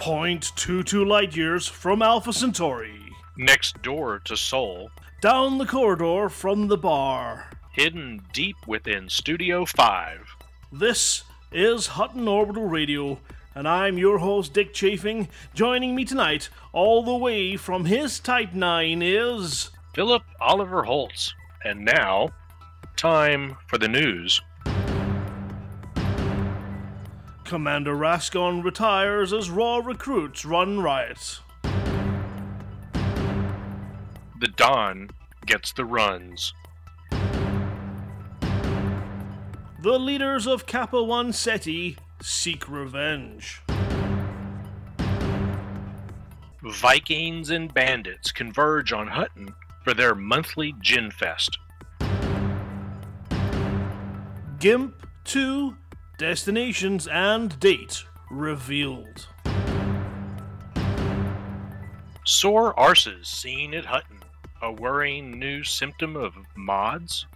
0.22 light years from Alpha Centauri. Next door to Sol. Down the corridor from the bar. Hidden deep within Studio 5. This is Hutton Orbital Radio, and I'm your host, Dick Chafing. Joining me tonight, all the way from his Type 9 is... Philip Oliver Holtz. And now, time for the news. Commander Rascon retires as raw recruits run riot. The Dawn gets the runs. The leaders of Kappa 1 Ceti seek revenge. Vikings and bandits converge on Hutton for their monthly Gin Fest. GIMP 2 destinations and date revealed. Sore arses seen at Hutton, a worrying new symptom of mods.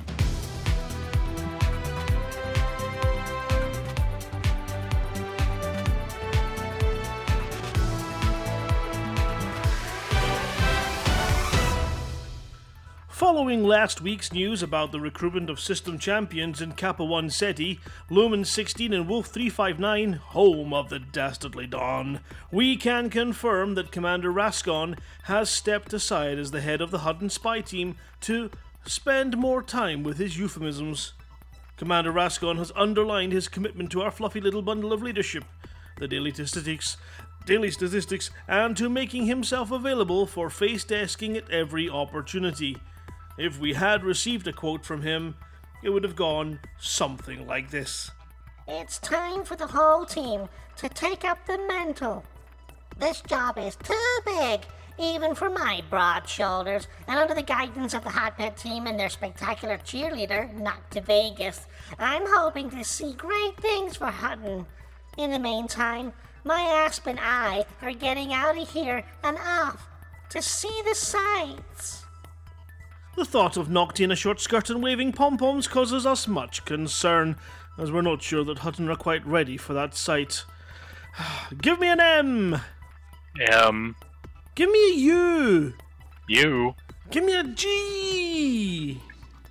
Following last week's news about the recruitment of system champions in Kappa 1 Ceti, Lumen 16 and Wolf 359, home of the dastardly Dawn, we can confirm that Commander Rascon has stepped aside as the head of the Hutton spy team to spend more time with his euphemisms. Commander Rascon has underlined his commitment to our fluffy little bundle of leadership, the daily statistics, and to making himself available for face desking at every opportunity. If we had received a quote from him, it would have gone something like this. It's time for the whole team to take up the mantle. This job is too big, even for my broad shoulders, and under the guidance of the Hotbed team and their spectacular cheerleader, Knock to Vegas, I'm hoping to see great things for Hutton. In the meantime, my Asp and I are getting out of here and off to see the sights. The thought of Nocti in a short skirt and waving pom-poms causes us much concern, as we're not sure that Hutton are quite ready for that sight. Give me an M! M. Give me a U! U. Give me a G!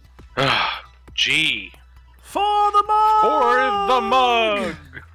G. For the mug! For the mug!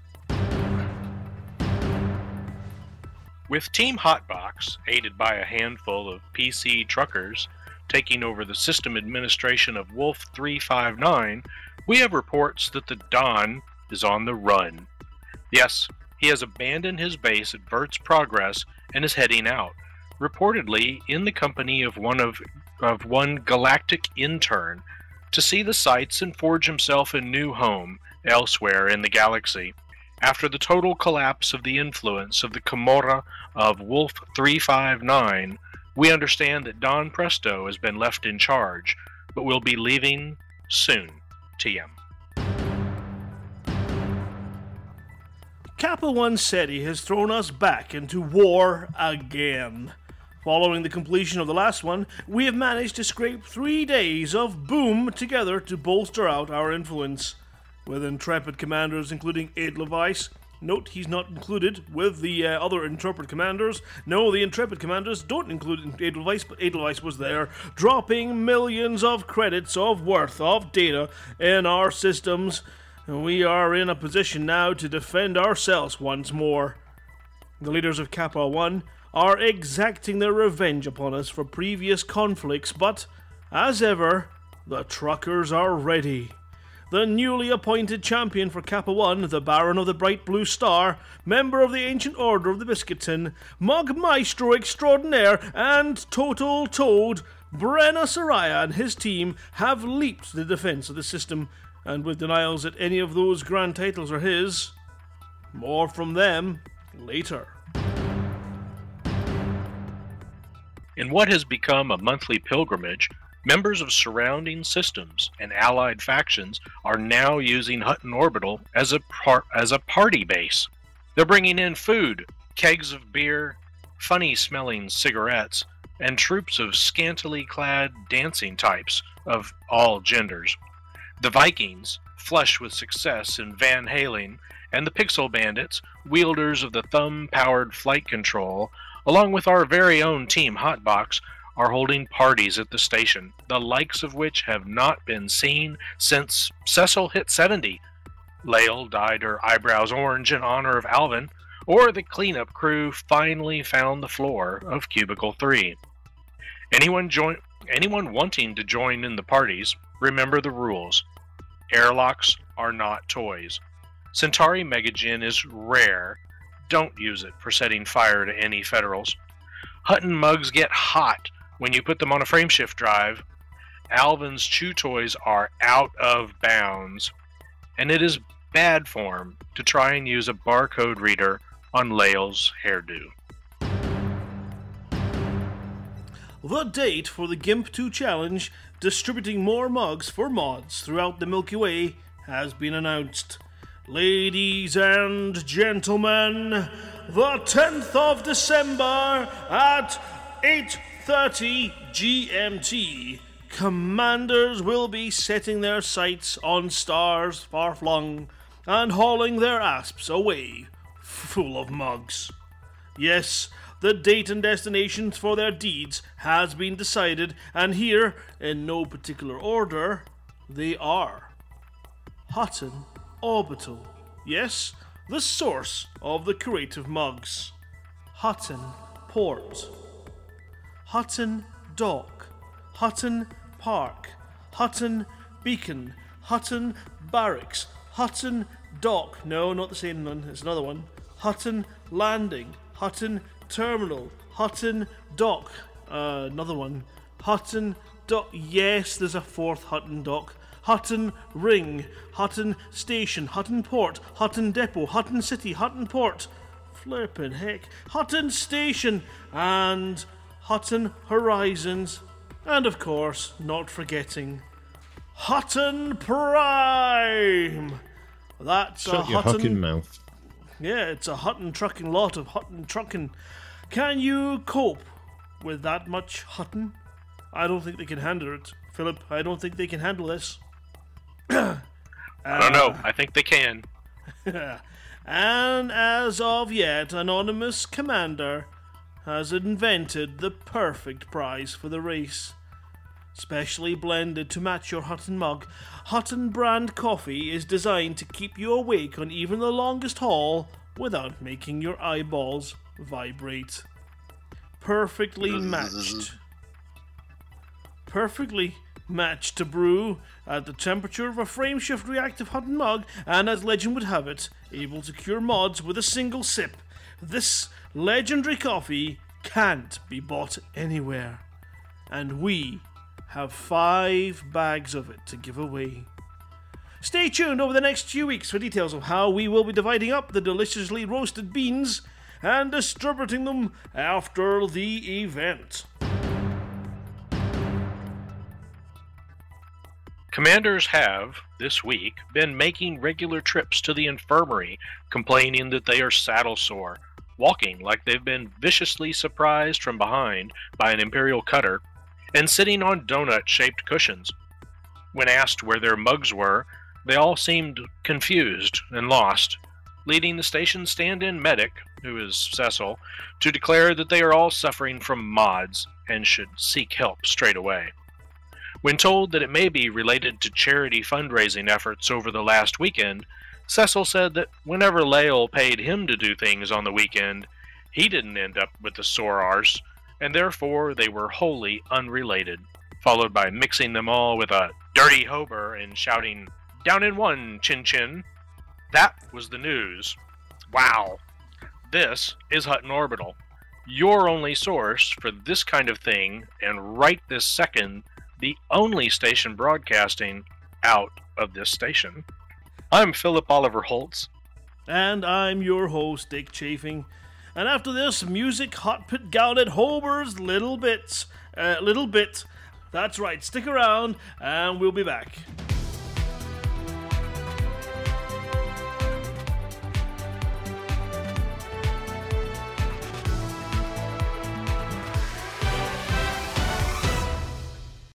With Team Hotbox, aided by a handful of PC truckers, taking over the system administration of Wolf 359, we have reports that the Dawn is on the run. Yes, he has abandoned his base at Vert's Progress and is heading out, reportedly in the company of one galactic intern, to see the sights and forge himself a new home elsewhere in the galaxy. After the total collapse of the influence of the Camorra of Wolf 359, we understand that Don Presto has been left in charge, but will be leaving soon. TM. Kappa 1 Ceti has thrown us back into war again. Following the completion of the last one, we have managed to scrape 3 days of boom together to bolster out our influence. With intrepid commanders including Edelweiss. Note, he's not included with the other intrepid commanders. No, the intrepid commanders don't include Edelweiss, but Edelweiss was there, dropping millions of credits of worth of data in our systems. We are in a position now to defend ourselves once more. The leaders of Kappa 1 are exacting their revenge upon us for previous conflicts, but, as ever, the truckers are ready. The newly appointed champion for Kappa 1, the Baron of the Bright Blue Star, member of the Ancient Order of the Biscuit Tin, Mug Maestro Extraordinaire, and Total Toad, Brenna Soraya and his team have leaped to the defense of the system, and with denials that any of those grand titles are his. More from them later. In what has become a monthly pilgrimage, members of surrounding systems and allied factions are now using Hutton Orbital as a party base. They're bringing in food, kegs of beer, funny-smelling cigarettes, and troops of scantily clad dancing types of all genders. The Vikings, flush with success in Van Halen and the Pixel Bandits, wielders of the thumb-powered flight control, along with our very own Team Hotbox, are holding parties at the station, the likes of which have not been seen since Cecil hit 70. Lael dyed her eyebrows orange in honor of Alvin, or the cleanup crew finally found the floor of Cubicle 3. Anyone wanting to join in the parties, remember the rules. Airlocks are not toys. Centauri Megagen is rare. Don't use it for setting fire to any Federals. Hutton mugs get hot when you put them on a frameshift drive. Alvin's chew toys are out of bounds. And it is bad form to try and use a barcode reader on Lael's hairdo. The date for the GIMP 2 challenge, distributing more mugs for mods throughout the Milky Way, has been announced. Ladies and gentlemen, the 10th of December at 8:30 GMT, commanders will be setting their sights on stars far-flung and hauling their asps away, full of mugs. Yes, the date and destinations for their deeds has been decided, and here, in no particular order, they are. Hutton Orbital. Yes, the source of the creative mugs. Hutton Port. Hutton Dock. Hutton Park. Hutton Beacon. Hutton Barracks. Hutton Dock. No, not the same one. It's another one. Hutton Landing. Hutton Terminal. Hutton Dock. Another one. Hutton Dock. Yes, there's a fourth Hutton Dock. Hutton Ring. Hutton Station. Hutton Port. Hutton Depot. Hutton City. Hutton Port. Flippin' heck. Hutton Station. And Hutton Horizons. And of course, not forgetting, Hutton Prime. That's Shut a your Hutton hucking mouth. Yeah, it's a Hutton trucking lot of Hutton trucking. Can you cope with that much Hutton? I don't think they can handle it, Philip. I don't think they can handle this. I don't know. I think they can. And as of yet, Anonymous Commander has invented the perfect prize for the race. Specially blended to match your Hutton mug, Hutton brand coffee is designed to keep you awake on even the longest haul without making your eyeballs vibrate. Perfectly matched. Perfectly matched to brew at the temperature of a frameshift reactive Hutton mug, and as legend would have it, able to cure mods with a single sip. This legendary coffee can't be bought anywhere, and we have 5 bags of it to give away. Stay tuned over the next few weeks for details of how we will be dividing up the deliciously roasted beans and distributing them after the event. Commanders have, this week, been making regular trips to the infirmary, complaining that they are saddle sore, walking like they've been viciously surprised from behind by an Imperial cutter, and sitting on donut-shaped cushions. When asked where their mugs were, they all seemed confused and lost, leading the station stand-in medic, who is Cecil, to declare that they are all suffering from mods and should seek help straight away. When told that it may be related to charity fundraising efforts over the last weekend, Cecil said that whenever Lael paid him to do things on the weekend, he didn't end up with the sore arse, and therefore they were wholly unrelated, followed by mixing them all with a dirty hober and shouting, "Down in one, chin-chin." That was the news. Wow. This is Hutton Orbital, your only source for this kind of thing, and right this second, the only station broadcasting out of this station. I'm Philip Oliver Holtz. And I'm your host, Dick Chafing. And after this, music hot pit gown at Hober's Little Bit. That's right, stick around and we'll be back.